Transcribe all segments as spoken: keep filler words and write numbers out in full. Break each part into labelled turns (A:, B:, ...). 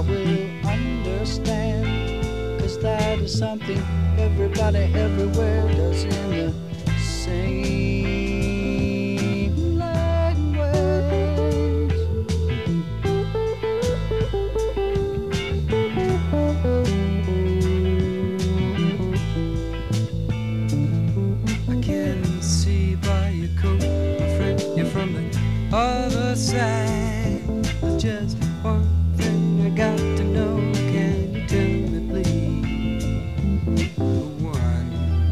A: will understand, 'cause that is something everybody everywhere does in the same language.
B: I can see by your coat, my friend, you're from the other side. There's just one thing I got to know. Can you tell me, please? One.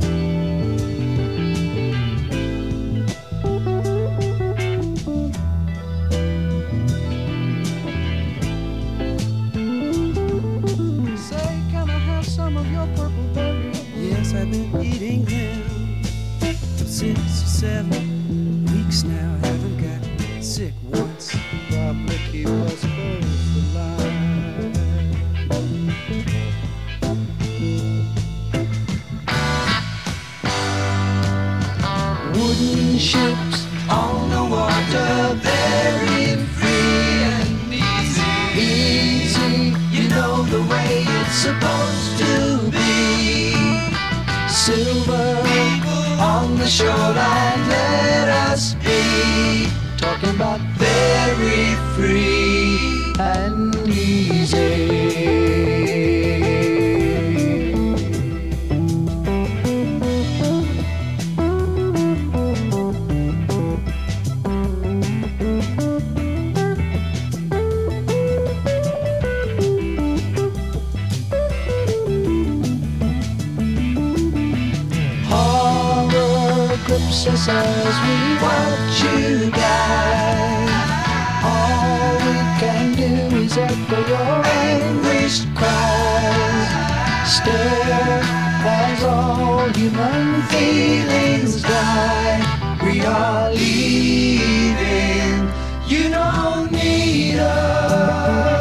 A: Say, can I have some of your purple berry?
B: Yes, I've been eating them for six or seven weeks now. Haven't got sick once.
A: Probably keep us both alive. Wooden ships on the water, very free and easy. Easy, you know the way it's supposed to be. Silver on the shoreline, let us be. Talking about very free and easy. Horror grips us as we watch you die. All we can do is echo your anguished cries. Stare as all human feelings die. We are leaving, you don't need us.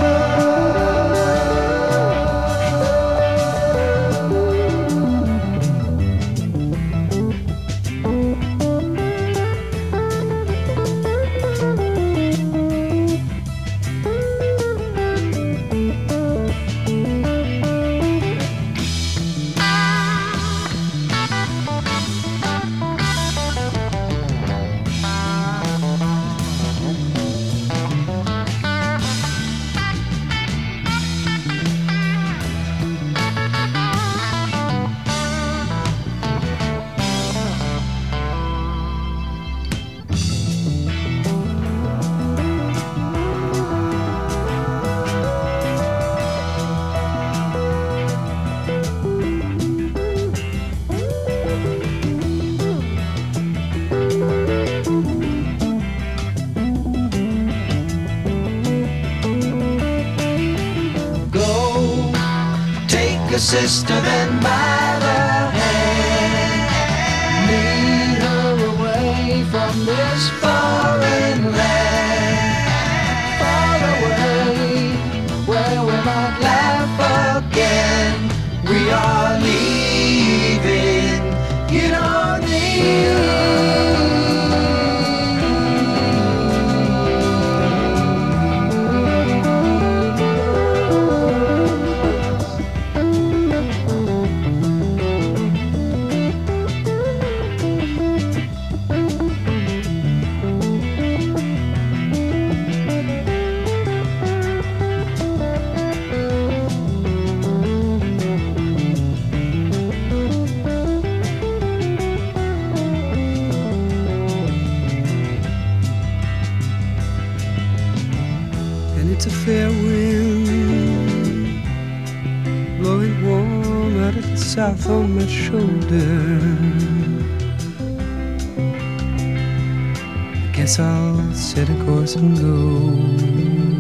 A: A sister then by the hand, lead her away from this foreign land, far away where we might laugh again. We are leaving, you don't need
B: It's a fair wind blowing warm out of the south on my shoulder. I guess I'll set a course and go.